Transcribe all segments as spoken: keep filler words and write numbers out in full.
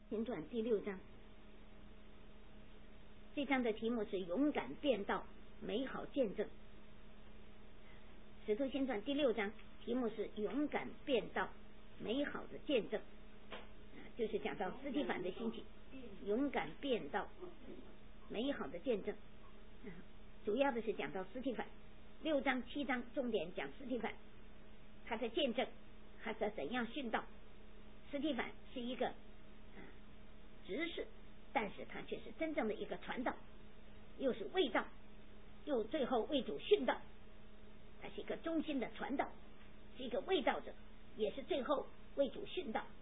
新传第六章，这章的题目是勇敢变道，美好见证。使徒新传第六章题目是勇敢变道，美好的见证，就是讲到司提反的兴起，勇敢变道，美好的见证。主要的是讲到司提反，六章七章重点讲司提反他的见证，他是怎样殉道。司提反是一个、呃、执事，但是他却是真正的一个传道，又是卫道，又最后为主殉道。他是一个忠心的传道，是一个卫道者，也是最后为主殉道。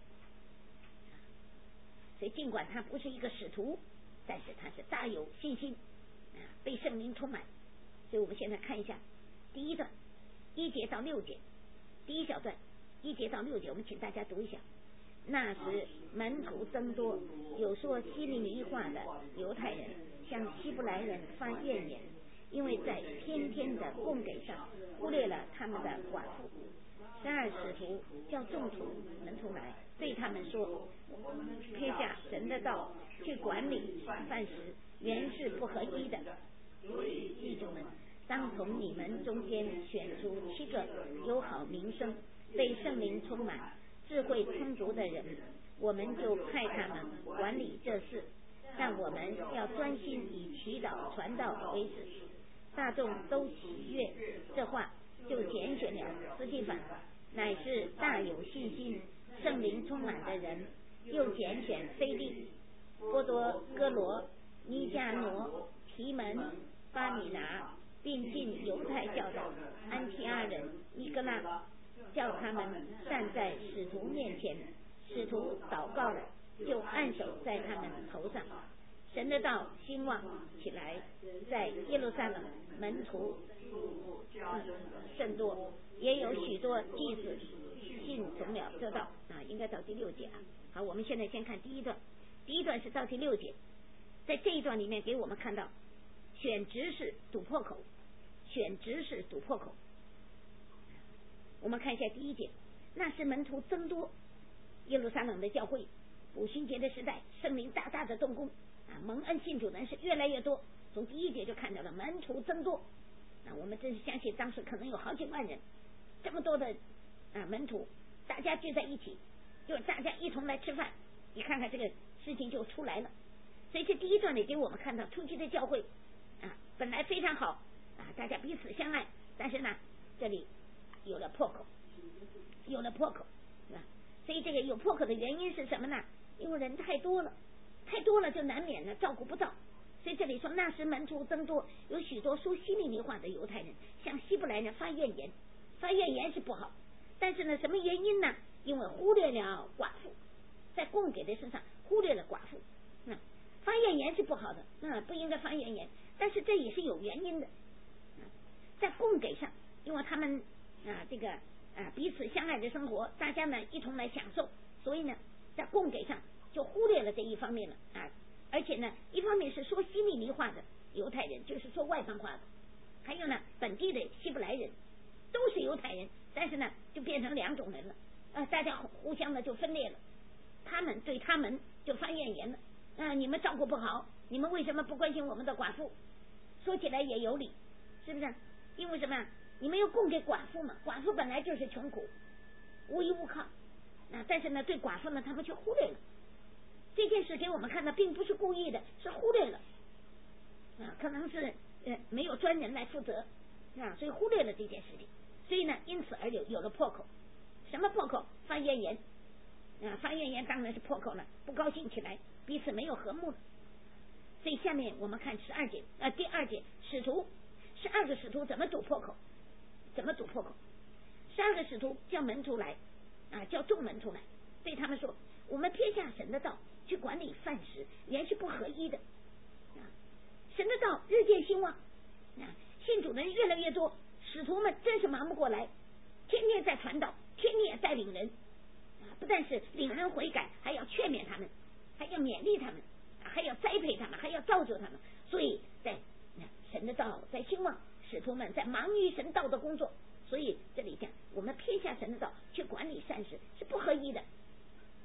所以尽管他不是一个使徒，但是他是大有信心、啊、被圣灵充满。所以我们现在看一下第一段一节到六节，第一小段一节到六节，我们请大家读一下。那时门徒增多，有说希利尼话的犹太人向希伯来人发怨言，因为在天天的供给上忽略了他们的寡妇。十二使徒叫众徒门徒来，对他们说，撇下神的道去管理饭食，原是不合一的。弟兄们，当从你们中间选出七个有好名声、被圣灵充满、智慧充足的人，我们就派他们管理这事，但我们要专心以祈祷传道为事。大众都喜悦这话，就拣选了司提反，乃是大有信心、圣灵充满的人，又拣选腓利、波多哥罗、尼加挪、提门、巴米拿，并进犹太教的安提阿人尼哥拉，叫他们站在使徒面前。使徒祷告了，就按手在他们头上。神的道兴旺起来，在耶路撒冷门徒、嗯、甚多，也有许多祭司信从了这道啊，应该到第六节啊。好，我们现在先看第一段，第一段是到第六节。在这一段里面给我们看到选执事堵破口，选执事堵破口。我们看一下第一节，那时门徒增多，耶路撒冷的教会五旬节的时代，圣灵大大的动工啊，蒙恩信主的人是越来越多。从第一节就看到了门徒增多啊，我们真是相信当时可能有好几万人，这么多的啊门徒，大家聚在一起，就是大家一同来吃饭，你看看这个事情就出来了。所以这第一段里给我们看到初期的教会啊，本来非常好啊，大家彼此相爱，但是呢，这里有了破口，有了破口啊。所以这个有破口的原因是什么呢？因为人太多了，太多了就难免呢照顾不到。所以这里说，那时门徒增多，有许多说希利尼话的犹太人向希伯来人发怨言。发怨言是不好，但是呢，什么原因呢？因为忽略了寡妇，在供给的身上忽略了寡妇。那、嗯、发怨言是不好的，那、嗯、不应该发怨言，但是这也是有原因的。嗯、在供给上，因为他们啊这个啊彼此相爱的生活，大家呢一同来享受，所以呢在供给上就忽略了这一方面了啊。而且呢，一方面是说希利尼话的犹太人，就是说外邦话的，还有呢本地的希伯来人，都是犹太人，但是呢就变成两种人了啊，大家互相的就分裂了，他们对他们就发怨言了啊，你们照顾不好，你们为什么不关心我们的寡妇？说起来也有理，是不是？因为什么？你们要供给寡妇嘛，寡妇本来就是穷苦无依无靠啊，但是呢对寡妇呢他们却忽略了这件事，给我们看到并不是故意的，是忽略了啊，可能是呃没有专人来负责啊，所以忽略了这件事情，所以呢因此而有有了破口。什么破口？发怨言啊，发怨言当然是破口了，不高兴起来，彼此没有和睦了。所以下面我们看十二节啊，第二节，使徒十二个使徒怎么堵破口？怎么堵破口？十二个使徒叫门徒来啊，叫众门徒来，对他们说，我们撇下神的道去管理饭食，原是不合一的啊。神的道日渐兴旺啊，信主的人越来越多，使徒们真是忙不过来，天天在传道，天天也带领人啊，不但是领人悔改，还要劝勉他们，还要勉励他们，还要栽培他们，还要造就他们。所以在神的道在兴旺，使徒们在忙于神道的工作。所以这里讲，我们撇下神的道去管理膳食是不合一的。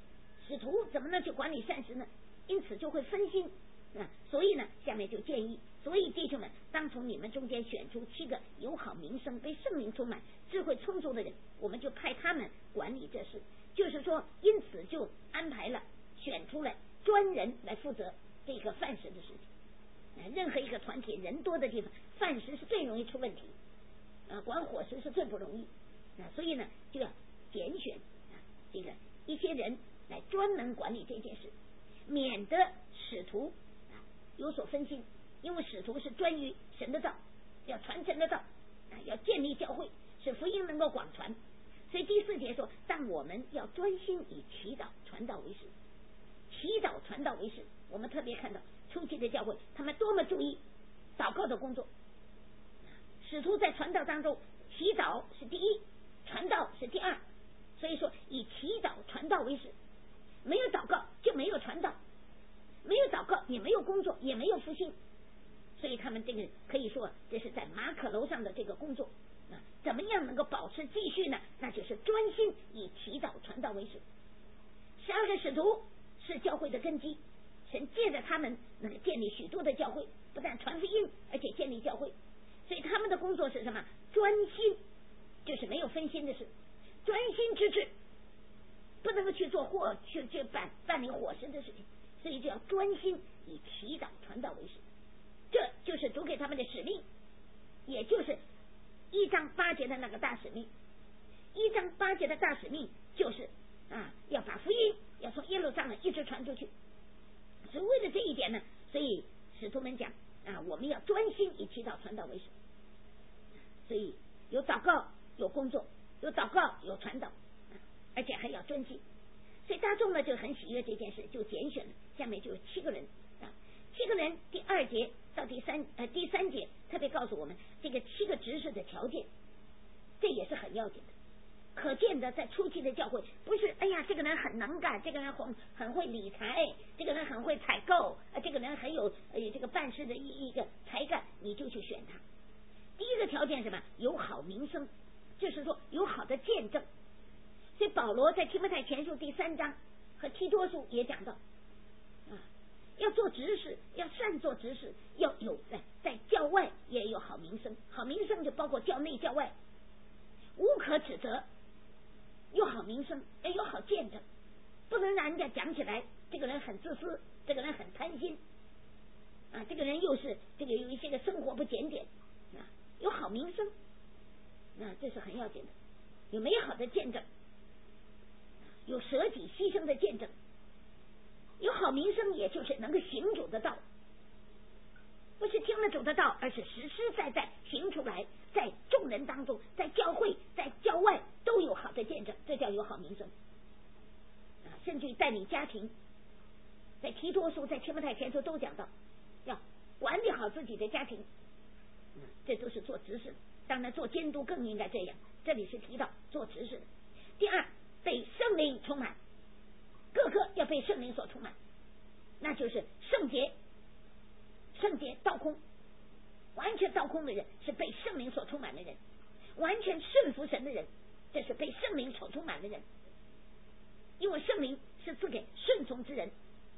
使徒怎么能去管理善事呢？因此就会分心啊。所以呢，下面就建议，所以弟兄们，当从你们中间选出七个有好名声、被圣灵充满、智慧充足的人，我们就派他们管理这事。就是说，因此就安排了选出来专人来负责这个饭食的事情。任何一个团体人多的地方，饭食是最容易出问题啊，管伙食是最不容易啊，所以呢，就要拣选啊这个一些人来专门管理这件事，免得使徒啊有所分心。因为使徒是专于神的道，要传神的道啊，要建立教会，使福音能够广传。所以第四节说，但我们要专心以祈祷传道为事。祈祷传道为事，我们特别看到初期的教会，他们多么注意祷告的工作。使徒在传道当中，祈祷是第一，传道是第二。所以说，以祈祷传道为事，没有祷告就没有传道，没有祷告也没有工作，也没有复兴。所以他们这个可以说，这是在马可楼上的这个工作啊，怎么样能够保持继续呢？那就是专心以祈祷传道为事。十二个使徒是教会的根基，神借着他们能够建立许多的教会，不但传福音，而且建立教会。所以他们的工作是什么？专心，就是没有分心的事，专心致志，不能够去做或去去办办理伙食的事情，所以就要专心以祈祷传道为事。这就是主给他们的使命，也就是一章八节的那个大使命。一章八节的大使命就是啊，要把福音要从耶路撒冷一直传出去。所以为了这一点呢，所以使徒们讲啊，我们要专心以祈祷传道为事。所以有祷告，有工作，有祷告，有传道，而且还要专心。所以大众呢就很喜悦这件事，就拣选了。下面就有七个人啊，七个人。第二节到第三呃第三节特别告诉我们这个七个执事的条件，这也是很要紧的。可见的，在初期的教会，不是哎呀，这个人很能干，这个人很很会理财，这个人很会采购，呃，这个人很有呃这个办事的一一个才干，你就去选他。第一个条件是什么？有好名声，就是说有好的见证。所以保罗在提摩太前书第三章和提多书也讲到啊，要做执事，要善做执事，要有在在教外也有好名声。好名声就包括教内教外，无可指责。有好名声，要有好见证，不能让人家讲起来这个人很自私，这个人很贪心啊，这个人又是这个有一些个生活不检点啊，有好名声，那、啊、这是很要紧的。有美好的见证，有舍己牺牲的见证，有好名声，也就是能够行主的道，不是听了主的道，而是实实在在行出来，在众人当中，在教会，在教外都有好的见证，这叫有好名声啊！甚至于带领家庭，在提多书、在提摩太前书都讲到，要管理好自己的家庭，嗯，这都是做执事。当然，做监督更应该这样。这里是提到做执事的。第二，被圣灵充满，个个要被圣灵所充满，那就是圣洁。圣洁倒空，完全倒空的人是被圣灵所充满的人，完全顺服神的人，这是被圣灵所充满的人。因为圣灵是赐给顺从之人，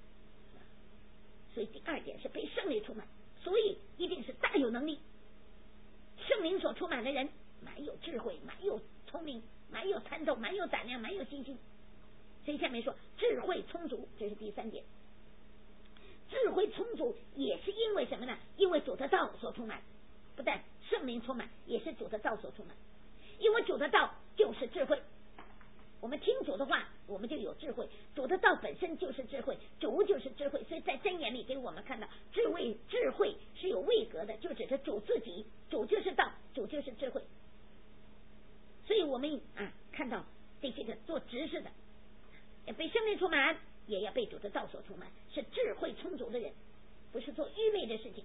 所以第二点是被圣灵充满，所以一定是大有能力。圣灵所充满的人，满有智慧，满有聪明，满有参透，满有胆量，满有信心。所以下面说智慧充足，这是第三点。智慧充足也是因为什么呢？因为主的道所充满，不但圣灵充满，也是主的道所充满。因为主的道就是智慧，我们听主的话，我们就有智慧。主的道本身就是智慧，主就是智慧。所以在箴言里给我们看到，智慧智慧是有位格的，就指着主自己，主就是道，主就是智慧。所以我们啊看到这些个做执事的，要被圣灵充满，也要被主的道所充满，是智慧充足的人，不是做愚昧的事情。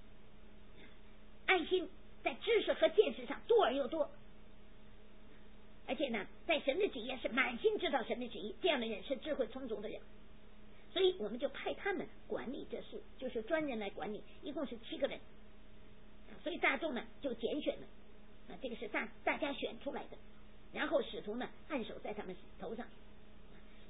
爱心在知识和见识上多而又多，而且呢，在神的旨意是满心知道神的旨意，这样的人是智慧充足的人。所以我们就派他们管理这事，就是专人来管理，一共是七个人。所以大众呢就拣选了，啊，这个是大大家选出来的，然后使徒呢按手在他们头上。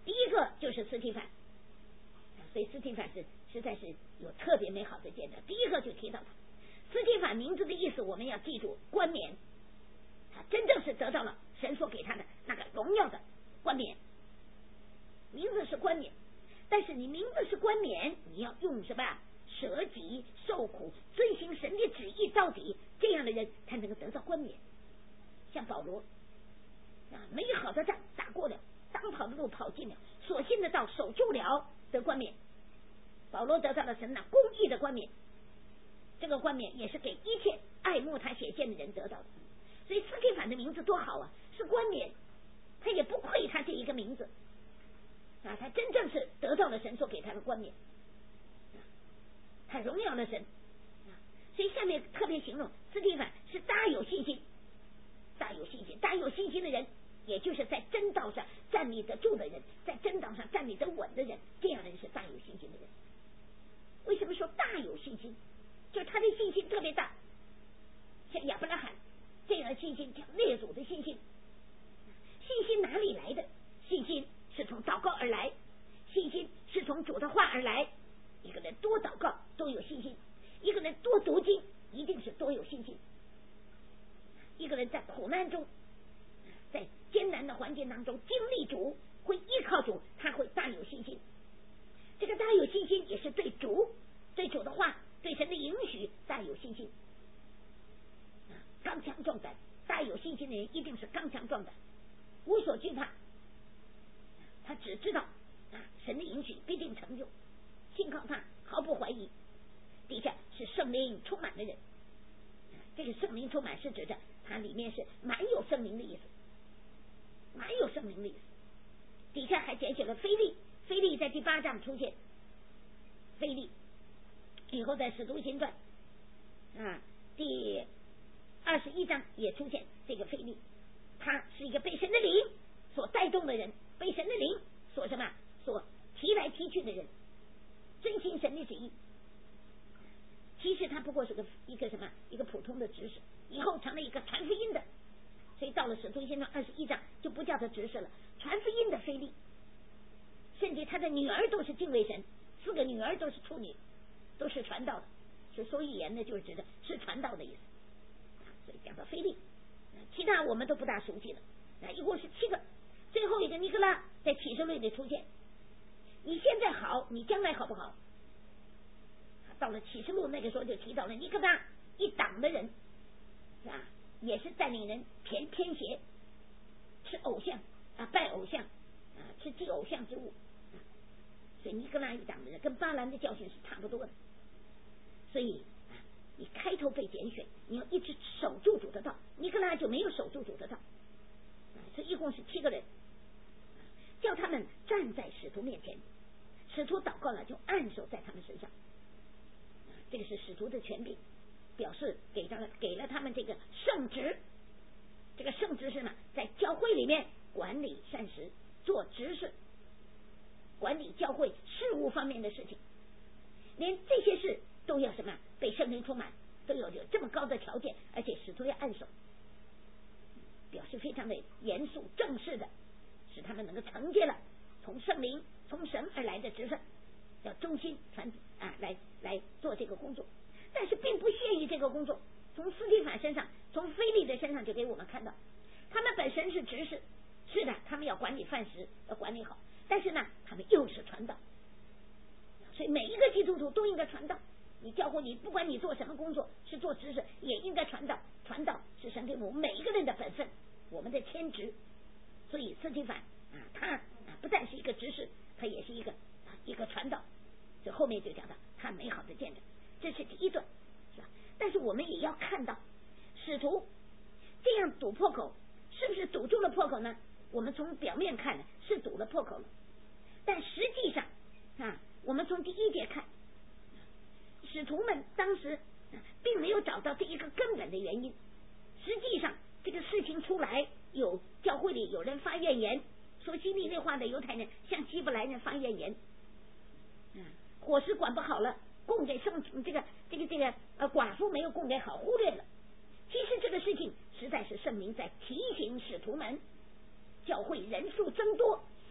第一个就是司提反，所以司提反是实在是有特别美好的见证。第一个就提到他司提反名字的意思，我们要记住冠冕，他真正是得到了神所给他的那个荣耀的冠冕。名字是冠冕，但是你名字是冠冕，你要用什么？舍己受苦，遵行神的旨意到底，这样的人才能够得到冠冕。像保罗啊，美好的仗打过了，当跑的路跑尽了，所信的道守住了，得冠冕。保罗得到了神那公义的冠冕，这个冠冕也是给一切爱慕他显现的人得到的。所以司提反的名字多好啊，是冠冕，他也不愧他这一个名字啊，他真正是得到了神所给他的冠冕，他荣耀了神。所以下面特别形容司提反是大有信心，大有信心，大有信心的人，也就是在真道上站立得住的人，在真道上站立得稳的人，这样的人是大有信心的人。为什么说大有信心？就是他的信心特别大，像亚伯拉罕这样的信心，像列祖的信心。信心哪里来的？信心是从祷告而来，信心是从主的话而来。一个人多祷告都有信心，一个人多读经一定是多有信心。一个人在苦难中，在艰难的环境当中经历主，会依靠主，他会大有信心。这个大有信心也是对主、对主的话、对神的允许大有信心。刚强壮胆，大有信心的人一定是刚强壮胆，无所惧怕。他只知道啊，神的允许必定成就，信靠他，毫不怀疑。底下是圣灵充满的人，这个圣灵充满是指着它里面是满有圣灵的意思，满有圣灵的意思。底下还拣选了腓利，腓利在第八章出现，腓利以后在使徒行传啊第二十一章也出现这个腓利，他是一个被神的灵所带动的人，被神的灵所什么所提来提去的人，遵行神的旨意。其实他不过是个一个什么一个普通的执事，以后成了一个传福音的，所以到了使徒行传二十一章就不叫他执事了，传福音的腓利，甚至他的女儿都是敬畏神，四个女儿都是处女，都是传道的，是说预言的，就是指的是传道的意思。所以讲到腓利，其他我们都不大熟悉了，啊，一共是七个，最后一个尼哥拉在启示录里出现。你现在好，你将来好不好？到了启示录那个时候就提到了尼哥拉一党的人啊，也是带领人偏偏邪，吃偶像啊，拜偶像啊，吃祭偶像之物啊，所以尼哥拉一党的人跟巴兰的教训是差不多的。所以啊，你开头被拣选，你要一直守住主的道，尼哥拉就没有守住主的道啊，所以一共是七个人，叫他们站在使徒面前，使徒祷告了就按手在他们身上。这个是使徒的权柄，表示给他给了他们这个圣职。这个圣职是什么？在教会里面管理膳食，做执事，管理教会事务方面的事情，连这些事都要什么被圣灵充满，都有有这么高的条件，而且使徒要按手，表示非常的严肃正式的，使他们能够承接了从圣灵从神而来的职分，要忠心传啊来来做这个工作。但是并不限于这个工作，从司提反身上，从腓利的身上就给我们看到，他们本身是执事，是的，他们要管理饭食，要管理好，但是呢，他们又是传道。所以每一个基督徒都应该传道。你教会你不管你做什么工作，是做执事也应该传道，传道是神给我们每一个人的本分，我们的天职。所以司提反啊，他啊不但是一个执事，他也是一个啊一个传道。所以后面就讲到他美好的见证，这是第一段，是吧？但是我们也要看到，使徒这样堵破口，是不是堵住了破口呢？我们从表面看呢，是堵了破口了，但实际上啊，我们从第一节看，使徒们当时并没有找到这一个根本的原因。实际上，这个事情出来，有教会里有人发怨言，说希利内话的犹太人向希伯来人发怨言，嗯，伙食管不好了，供给圣这个这个这个呃寡妇没有供给好，忽略了。其实这个事情实在是圣灵在提醒使徒们，教会人数增多，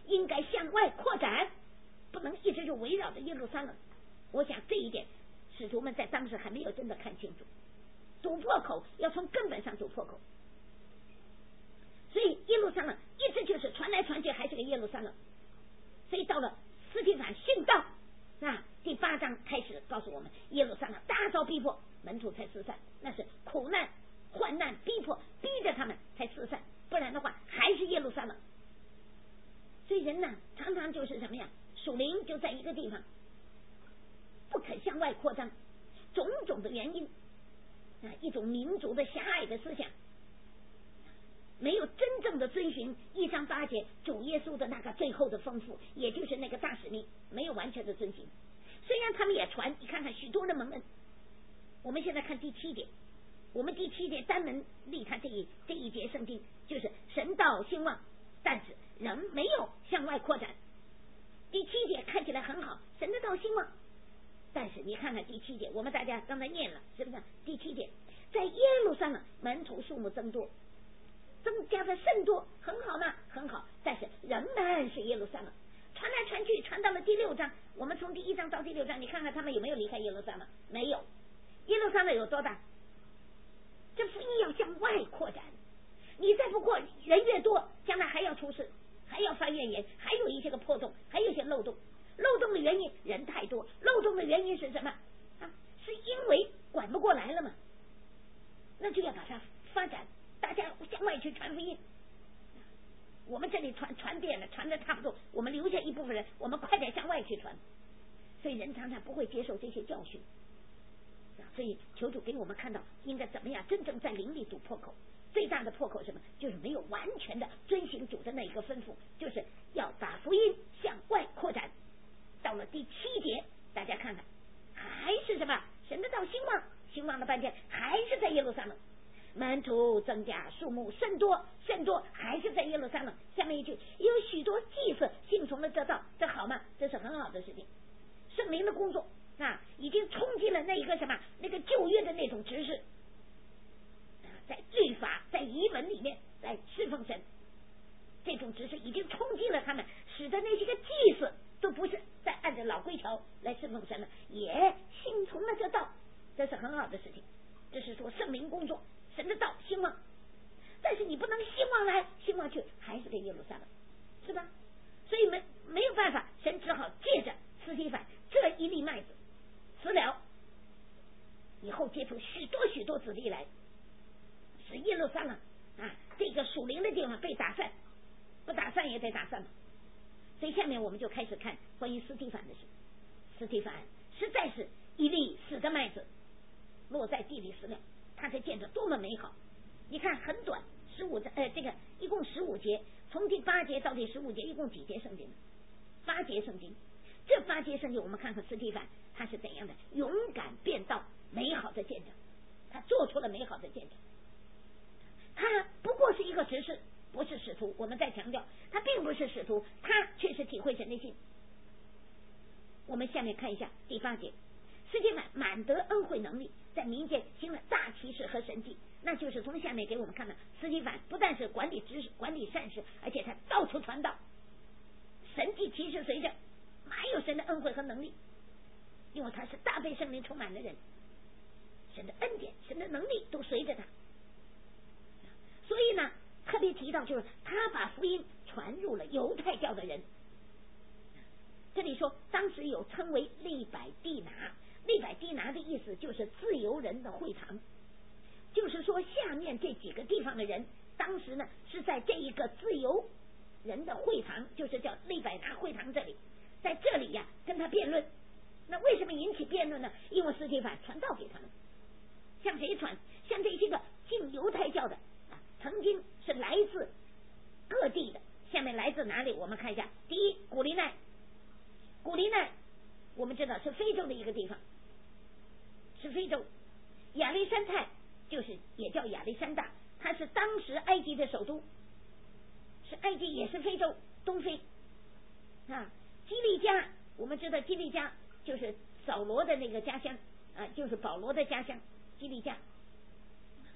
应该向外扩展，不能一直就围绕着耶路撒冷。我想这一点使徒们在当时还没有真的看清楚，堵破口要从根本上堵破口。所以耶路撒冷一直就是传来传去还是个耶路撒冷。所以到了司提反殉道啊，第八章开始告诉我们，耶路撒冷大遭逼迫，门徒才四散，那是苦难患难逼迫逼着他们才四散，不然的话还是耶路撒冷。所以人呢常常就是什么呀，属灵就在一个地方不肯向外扩张，种种的原因啊，一种民族的狭隘的思想，没有真正的遵循一章八节主耶稣的那个最后的吩咐，也就是那个大使命，没有完全的遵循。虽然他们也传，你看看许多的蒙恩。我们现在看第七节，我们第七节单门立看这一这一节圣经，就是神道兴旺，但是仍没有向外扩展。第七节看起来很好，神的道兴旺，但是你看看第七节，我们大家刚才念了，是不是？第七节，在耶路撒冷门徒数目增多，增加的甚多，很好吗？很好，但是人们是耶路撒冷，传来传去，传到了第六章。我们从第一章到第六章，你看看他们有没有离开耶路撒冷？没有。耶路撒冷有多大？这福音要向外扩展，你再不扩，人越多，将来还要出事，还要发怨言，还有一些个破洞，还有一些漏洞。漏洞的原因人太多，漏洞的原因是什么啊？是因为管不过来了嘛？那就要把它发展，大家向外去传福音。我们这里传传遍了，传的差不多，我们留下一部分人，我们快点向外去传。所以人常常不会接受这些教训，所以求主给我们看到应该怎么样真正在灵里堵破口。最大的破口是什么？就是没有完全的遵行主的那一个吩咐，就是要把福音向外扩展。到了第七节，大家看看，还是什么？神的道兴旺，兴旺了半天，还是在耶路撒冷。门徒增加，数目甚多甚多，还是在耶路撒冷。下面一句，有许多祭司信从了这道，这好吗？这是很好的事情。圣灵的工作啊，已经冲击了那一个什么，那个旧约的那种执事，在律法在遗文里面来侍奉神，这种执事已经冲击了他们，使得那些个祭司都不是再按照老规条来侍奉神了，也信从了这道，这是很好的事情。这是说圣灵工作，神的道兴旺，但是你不能兴旺来兴旺去，还是在耶路撒冷，是吧？所以没没有办法，神只好借着司提反这一粒麦子辞了，以后结出许多许多子弟来，使耶路撒冷啊这个属灵的地方被打散，不打散也得打散嘛。所以下面我们就开始看关于司提反的事。司提反实在是一粒死的麦子，落在地里死了，他才见着多么美好。你看很短，十五呃这个一共十五节，从第八节到第十五节，一共几节圣经？八节圣经。这八节圣经，我们看看司提反他是怎样的勇敢变道，美好的见证，他做出了美好的见证。他不过是一个执事，不是使徒。我们再强调，他并不是使徒，他却是体会神的心。我们下面看一下第八节，司提反满得恩惠能力，在民间行了大奇事和神迹。那就是从下面给我们看的，司提反不但是管理知识、管理善事，而且他到处传道，神迹奇事随着，还有神的恩惠和能力，因为他是大被圣灵充满的人，神的恩典、神的能力都随着他。所以呢，特别提到就是他把福音传入了犹太教的人。这里说当时有称为利百地拿，利百地拿的意思就是自由人的会堂，就是说下面这几个地方的人当时呢是在这一个自由人的会堂，就是叫利百拿会堂，这里在这里呀跟他辩论。那为什么引起辩论呢？因为司提反传道给他们，向谁传？向这些个信犹太教的啊，曾经是来自各地的。下面来自哪里？我们看一下，第一，古利奈。古利奈我们知道是非洲的一个地方，是非洲。亚历山泰就是也叫亚历山大，它是当时埃及的首都，是埃及也是非洲东非啊。基利家我们知道基利家就是扫罗的那个家乡啊，就是保罗的家乡，基利家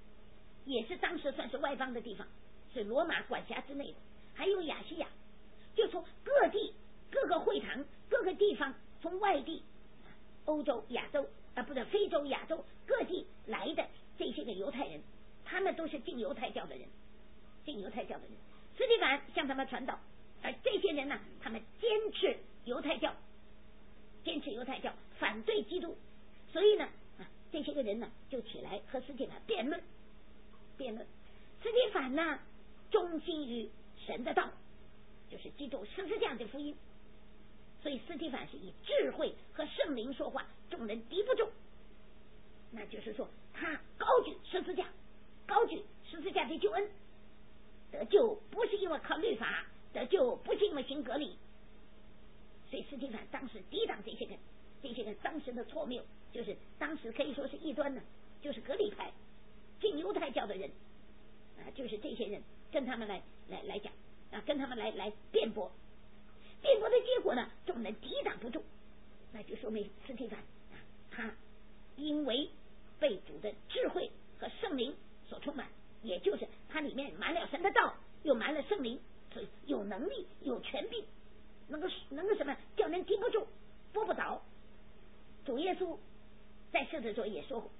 也是当时算是外邦的地方，是罗马管辖之内的。还有亚细亚， 就从各地各个会堂各个地方，从外地欧洲亚洲啊不是非洲亚洲各地来的这些个犹太人，他们都是信犹太教的人，信犹太教的人，斯蒂凡向他们传道，而这些人呢，他们坚持犹太教，坚持犹太教，反对基督，所以呢啊这些个人呢就起来和斯蒂凡辩论辩论。斯蒂凡呢忠心于神的道，就是基督十字架的福音，所以斯蒂凡是以智慧和圣灵说话，众人敌不住。那就是说他高举十字架，高举十字架的救恩，得救不是因为靠律法，得救不是因为行割礼。所以斯蒂凡当时抵挡这些人，这些人当时的错谬，就是当时可以说是异端呢，就是割礼派信犹太教的人啊，就是这些人跟他们来来来讲啊，跟他们来来辩驳，辩驳的结果呢，众人抵挡不住，那就说明斯蒂凡啊，他因为被主的智慧和圣灵所充满，也就是他里面满了神的道，又满了圣灵，所以有能力有权柄，能够能够什么叫人敌不住拨不倒。主耶稣在世的时候也说过，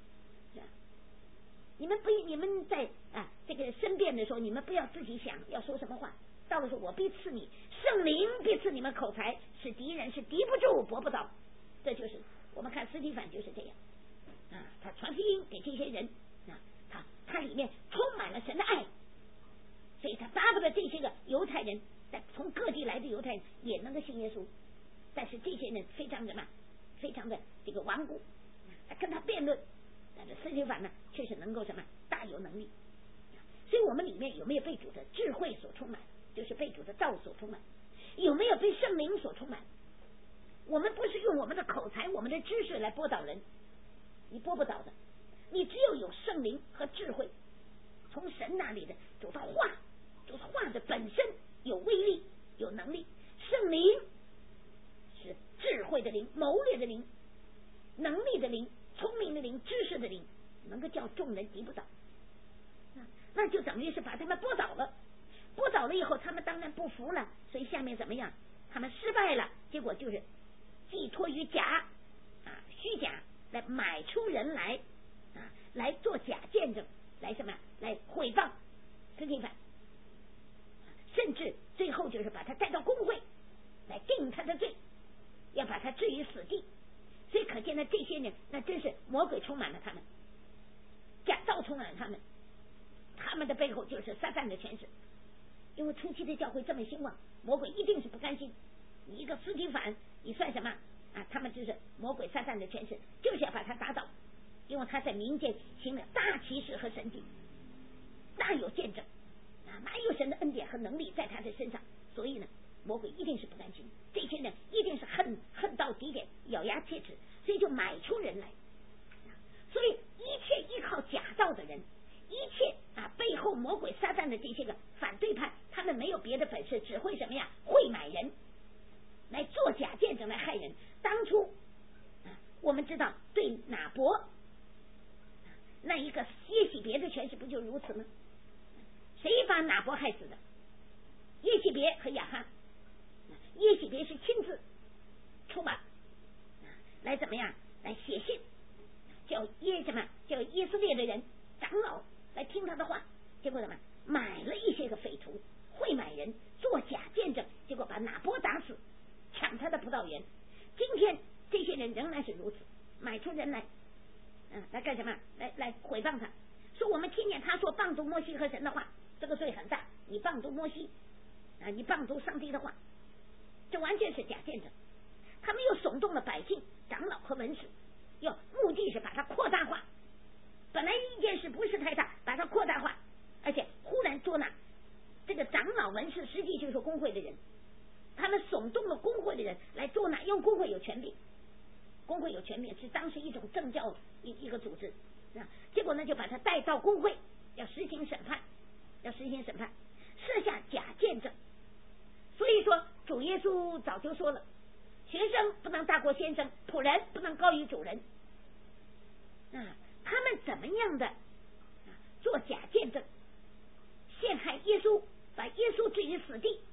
你们不你们在啊这个申辩的时候，你们不要自己想要说什么话，到了时候我必赐你圣灵，必赐你们口才，使敌人是敌不住拨不倒。这就是我们看斯蒂凡就是这样啊，他传福音给这些人啊，他他里面充满了神的爱，所以他巴不得这些个犹太人，在从各地来的犹太人也能够信耶稣，但是这些人非常的嘛，非常的这个顽固，跟他辩论，但是斯蒂凡呢确实能够什么大有能力。所以我们里面有没有被主的智慧所充满，就是被主的道所充满，有没有被圣灵所充满？我们不是用我们的口才我们的知识来拨倒人，你拨不倒的，你只有有圣灵和智慧，从神那里的主的话，主的话的本身有威力有能力，圣灵是智慧的灵，谋略的灵，能力的灵，聪明的灵，知识的灵，能够叫众人敌不倒，那就等于是把他们拨倒了，拨倒了以后他们当然不服了，所以下面怎么样，他们失败了，结果就是寄托于假啊虚假来买出人来啊，来做假见证，来什么来毁谤斯蒂凡，甚至最后就是把他带到公会来定他的罪，要把他置于死地。所以可见呢，这些人那真是魔鬼充满了他们，假道充满了他们，他们的背后就是撒旦的权势。因为初期的教会这么兴旺，魔鬼一定是不甘心，你一个斯蒂凡你算什么啊？他们就是魔鬼撒旦的权势，就是要把他打倒，因为他在民间行了大奇事和神迹，大有见证啊，哪有神的恩典和能力在他的身上，所以呢魔鬼一定是不甘心，这些人一定是恨恨到极点，咬牙切齿，所以就买出人来。所以一切依靠假道的人，一切啊背后魔鬼撒旦的这些个反对派，他们没有别的本事，只会什么呀？会买人来做假见证来害人。当初啊我们知道对拿伯那一个耶洗别的权势不就如此吗？谁把拿伯害死的？耶洗别和亚哈。耶洗别是亲自出马来怎么样来写信，叫耶什么叫以色列的人长老来听他的话，结果怎么买了一些个匪徒，会买人做假见证，结果把拿伯打死，抢他的葡萄园。今天这些人仍然是如此，买出人来嗯，来干什么？来来毁谤他，说我们听见他说谤读摩西和神的话，这个罪很大，你谤读摩西啊，你谤读上帝的话，这完全是假见证。他们又耸动了百姓、长老和文士，要目的是把它扩大化。本来一件事不是太大，把它扩大化，而且忽然捉拿这个长老文士，实际就是工会的人，他们耸动了工会的人来捉拿，因为工会有权柄，工会有权柄是当时一种政教一一个组织啊。结果呢，就把他带到工会，要实行审判，要实行审判，设下假见证。所以说，主耶稣早就说了，学生不能大过先生，仆人不能高于主人啊。他们怎么样的、啊、做假见证，陷害耶稣，把耶稣置于死地，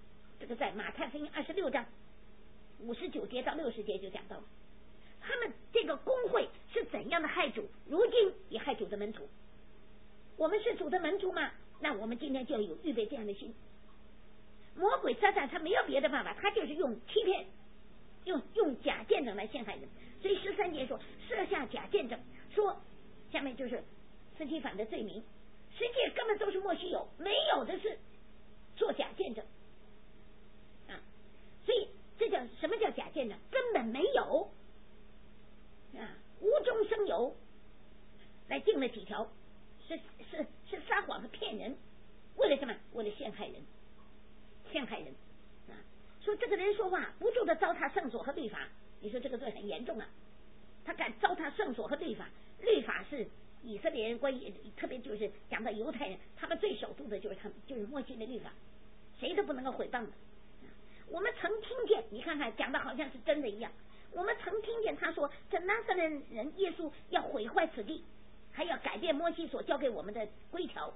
这个在马太福音二十六章五十九节到六十节就讲到了，他们这个公会是怎样的害主，如今也害主的门徒。我们是主的门徒吗？那我们今天就有预备这样的心。魔鬼撒旦他没有别的办法，他就是用欺骗，用用假见证来陷害人。所以十三节说设下假见证，说下面就是司提反的罪名，实际根本都是莫须有，没有的是做假见证啊。所以这叫什么叫假见证？根本没有啊，无中生有，来定了几条，是是是撒谎和骗人，为了什么？为了陷害人，陷害人啊！说这个人说话不住的糟蹋圣所和律法，你说这个罪很严重啊！他敢糟蹋圣所和律法，律法是以色列人关于特别就是讲到犹太人，他们最首度的就是他们就是摩西的律法，谁都不能够毁谤的。我们曾听见，你看看讲的好像是真的一样，我们曾听见他说这拿撒勒人耶稣要毁坏此地，还要改变摩西所教给我们的规条，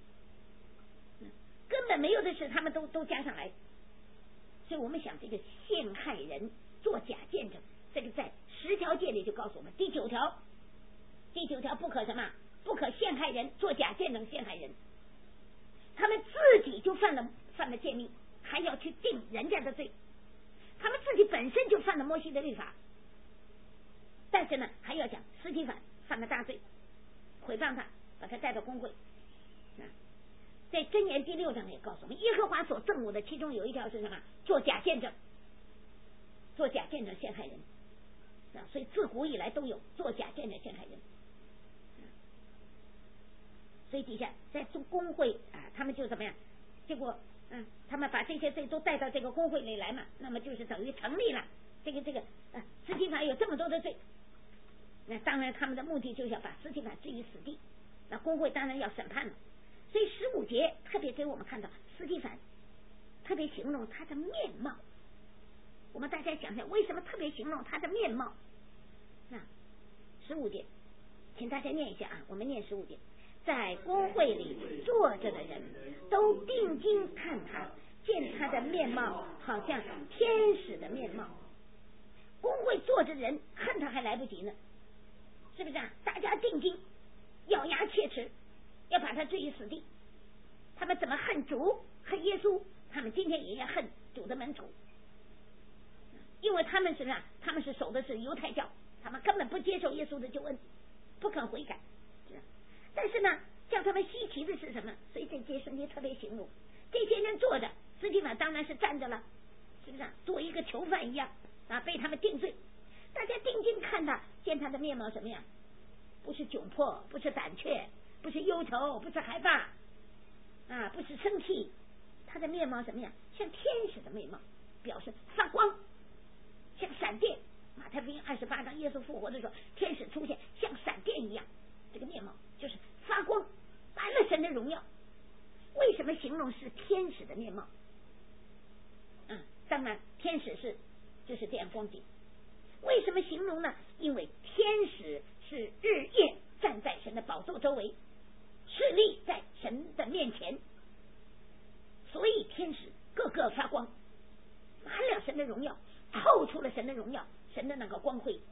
根本没有的事他们都都加上来。所以我们想这个陷害人做假见证，这个在十条诫里就告诉我们，第九条第九条不可什么？不可陷害人，做假见证陷害人。他们自己就犯了犯了诫命，还要去定人家的罪，他们自己本身就犯了摩西的律法，但是呢还要讲司提反犯了大罪，毁谤他，把他带到公会。啊，在箴言第六章也告诉我们，耶和华所憎恶的其中有一条是什么？做假见证，做假见证陷害人。啊，所以自古以来都有做假见证陷害人。啊，所以底下在公会啊，他们就怎么样？结果嗯，他们把这些罪都带到这个公会里来嘛，那么就是等于成立了这个这个啊，司提反有这么多的罪，那当然他们的目的就是要把司提反置于死地，那公会当然要审判了。所以十五节特别给我们看到司提反，特别形容他的面貌。我们大家想想，为什么特别形容他的面貌？那十五节，请大家念一下啊，我们念十五节。在公会里坐着的人都定睛看他，见他的面貌好像天使的面貌。公会坐着人恨他还来不及呢，是不是啊？大家定睛，咬牙切齿，要把他置于死地。他们怎么恨主恨耶稣，他们今天也要恨主的门徒，因为他们是啊，他们是守的是犹太教，他们根本不接受耶稣的救恩，不肯悔改。但是呢，叫他们稀奇的是什么？所以这节圣经特别形容，这些人坐着，司提反当然是站着了，是不是啊？做一个囚犯一样啊，被他们定罪。大家定睛看他，见他的面貌什么样？不是窘迫，不是胆怯，不是忧愁，不是害怕啊，不是生气，他的面貌什么样？像天使的面貌，表示发光，像闪电。马太福音二十八章，耶稣复活的时候，天使出现，像闪电一样，这个面貌就是发光，满了神的荣耀。为什么形容是天使的面貌？嗯，当然天使是就是这样光景。为什么形容呢？因为天使是日夜站在神的宝座周围，侍立在神的面前，所以天使个个发光，满了神的荣耀，透出了神的荣耀，神的那个光辉。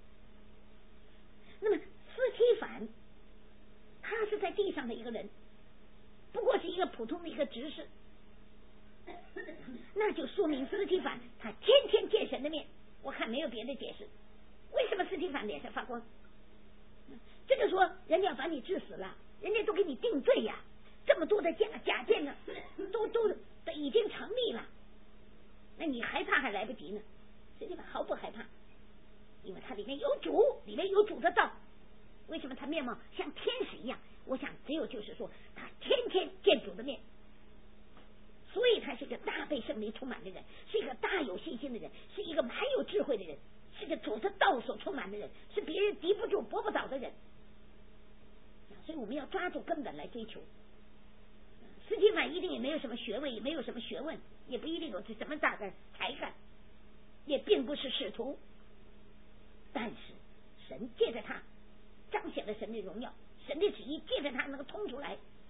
那么司提反他是在地上的一个人，不过是一个普通的一个执事，那就说明司提反他天天见神的面。我看没有别的解释，为什么司提反脸上发光？这个说人家把你治死了，人家都给你定罪呀，这么多的假假见呢，都都都已经成立了，那你害怕还来不及呢。司提反毫不害怕，因为它里面有主，里面有主的道。为什么他面貌像天使一样？我想只有就是说他天天见主的面，所以他是个大被圣灵充满的人，是一个大有信心的人，是一个蛮有智慧的人，是个主的道所充满的人，是别人敌不住驳不倒的人。所以我们要抓住根本来追求。司提反一定也没有什么学位，也没有什么学问，也不一定有什么大的才干，也并不是使徒，但是神借着他彰显了神的荣耀，神的旨意借着他能够通出来，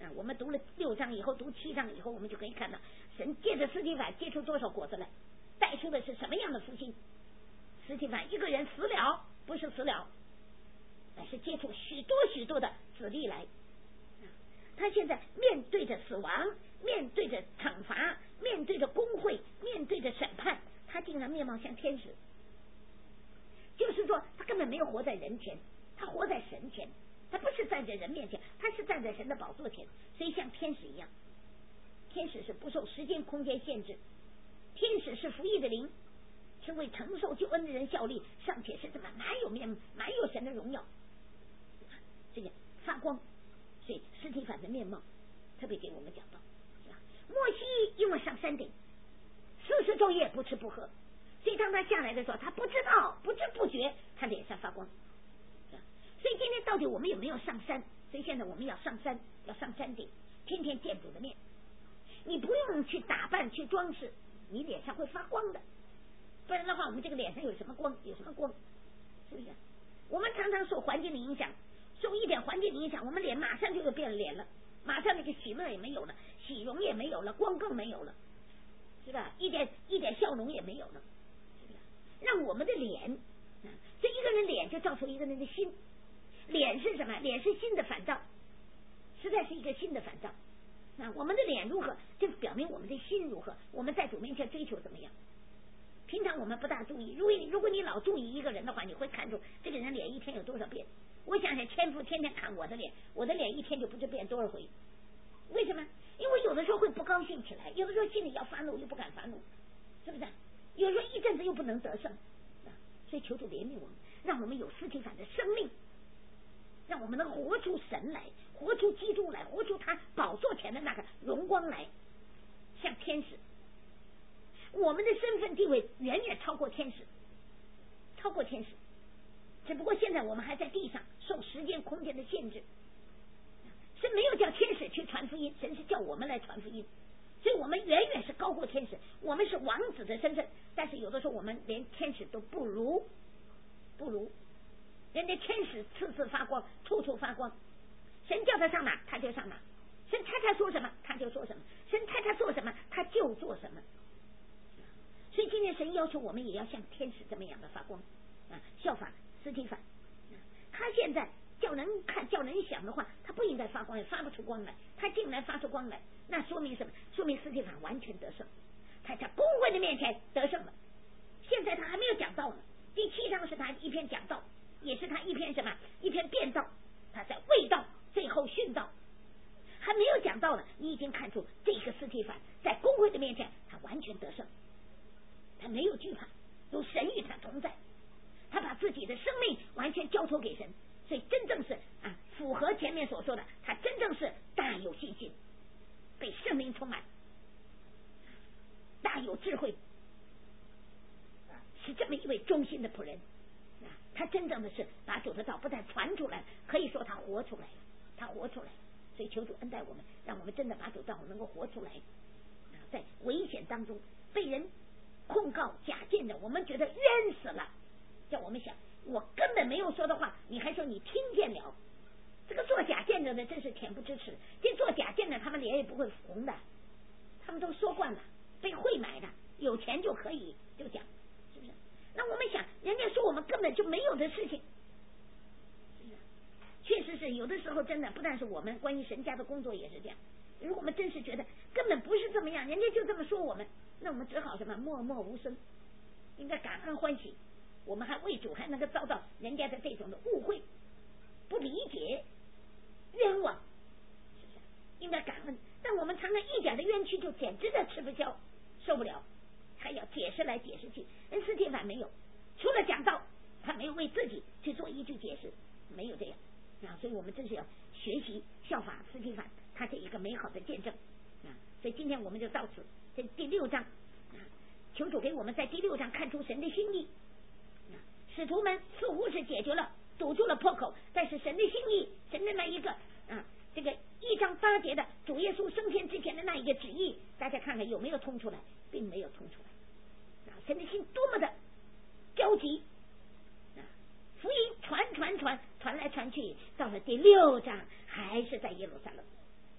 啊，我们读了六章以后，读七章以后，我们就可以看到神借着司提反结出多少果子来，带出的是什么样的复兴。司提反一个人死了，不是死了，而是结出许多许多的子粒来。他现在面对着死亡，面对着惩罚，面对着公会，面对着审判，他竟然面貌像天使。就是说他根本没有活在人前，他活在神前，他不是站在人面前，他是站在神的宝座前，所以像天使一样。天使是不受时间空间限制，天使是服役的灵，是为承受救恩的人效力，尚且是这么满有面满有神的荣耀，这个发光。所以司提反的面貌特别给我们讲到，摩西因为上山顶四十昼夜不吃不喝，所以当他下来的时候，他不知道不知不觉他脸上发光。所以今天到底我们有没有上山？所以现在我们要上山，要上山顶，天天见主的面。你不用去打扮去装饰，你脸上会发光的，不然的话我们这个脸上有什么光？有什么光？是不是？我们常常受环境的影响，受一点环境的影响，我们脸马上就会变脸了，马上那个喜乐也没有了，喜容也没有了，光更没有了，是吧？一点一点笑容也没有了，是不是？让我们的脸，啊，这一个人脸就照出一个人的心。脸是什么？脸是心的反照，实在是一个心的反照。啊，我们的脸如何，就表明我们的心如何。我们在主面前追求怎么样？平常我们不大注意，如果如果你老注意一个人的话，你会看出这个人脸一天有多少变。我想想，千夫天天看我的脸，我的脸一天就不知变多少回。为什么？因为有的时候会不高兴起来，有的时候心里要发怒又不敢发怒，是不是？有时候一阵子又不能得胜，啊，所以求主怜悯我们，让我们有司提反的生命，让我们能活出神来，活出基督来，活出他宝座前的那个荣光来，像天使。我们的身份地位远远超过天使，超过天使。只不过现在我们还在地上受时间空间的限制，神没有叫天使去传福音，神是叫我们来传福音，所以我们远远是高过天使，我们是王子的身份，但是有的时候我们连天使都不如，不如人家天使次次发光，处处发光，神叫他上哪他就上哪，神差他说什么他就说什么，神差他做什么他就做什么。所以今天神要求我们也要像天使这么样的发光啊，效法司提反。他现在叫人看叫人想的话，他不应该发光，也发不出光来，他竟然发出光来，那说明什么？说明司提反完全得胜，他在公会的面前得胜了。现在他还没有讲道呢，第七章是他一篇讲道，也是他一篇什么？一篇辩道，他在卫道最后训道，还没有讲道呢，你已经看出这个司提反在公会的面前他完全得胜，他没有惧怕，有神与他同在，他把自己的生命完全交托给神，所以真正是啊，符合前面所说的，他真正是大有信心，被圣灵充满，大有智慧，是这么一位忠心的仆人啊！他真正的是把主的道不但传出来，可以说他活出来了，他活出来了。所以求主恩待我们，让我们真的把主道能够活出来啊！在危险当中被人控告假见的，我们觉得冤死了，叫我们想，我根本没有说的话，你还说你听见了。这个做假见的呢，真是恬不知耻。这做假见的，他们脸也不会红的，他们都说惯了，被会买的，有钱就可以就讲，是不是？那我们想，人家说我们根本就没有的事情，是不是？确实是有的时候真的，不但是我们关于神家的工作也是这样。如果我们真是觉得根本不是这么样，人家就这么说我们，那我们只好什么默默无声，应该感恩欢喜。我们还为主还能够遭到人家的这种的误会、不理解、冤枉，是不是？应该感恩。但我们常常一点的冤屈就简直的吃不消，受不了，还要解释来解释去。人司提反没有，除了讲道，他没有为自己去做一句解释，没有这样啊。所以我们真是要学习效法司提反，他这一个美好的见证啊。所以今天我们就到此，这第六章啊，求主给我们在第六章看出神的心意。使徒们似乎是解决了堵住了破口，但是神的心意，神的那一个啊，这个一章八节的主耶稣升天之前的那一个旨意，大家看看有没有通出来？并没有通出来啊！神的心多么的焦急啊！福音传传传传来传去，到了第六章还是在耶路撒冷，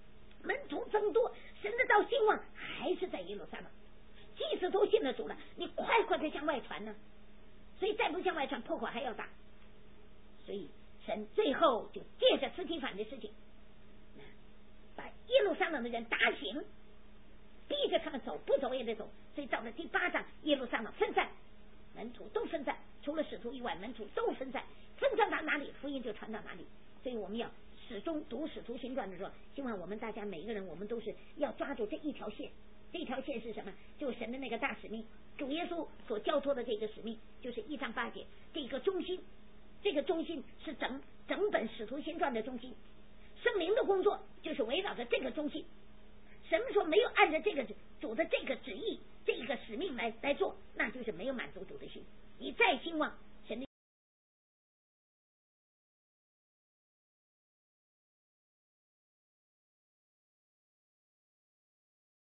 门徒增多，神的道兴旺还是在耶路撒冷。即使都信了主了，你快快的向外传呢，所以再不向外传，破口还要大。所以神最后就借着司提反的事情，把耶路撒冷的人打醒，逼着他们走，不走也得走。所以到了第八章，耶路撒冷分散，门徒都分散，除了使徒以外，门徒都分散，分散到哪里，福音就传到哪里。所以我们要始终读使徒行传的时候，希望我们大家每一个人，我们都是要抓住这一条线。这条线是什么？就是神的那个大使命，主耶稣所交托的这个使命，就是一章八节，这个中心，这个中心是整整本使徒行传的中心。圣灵的工作就是围绕着这个中心。神说没有按照这个主的这个旨意、这个使命来来做，那就是没有满足主的心。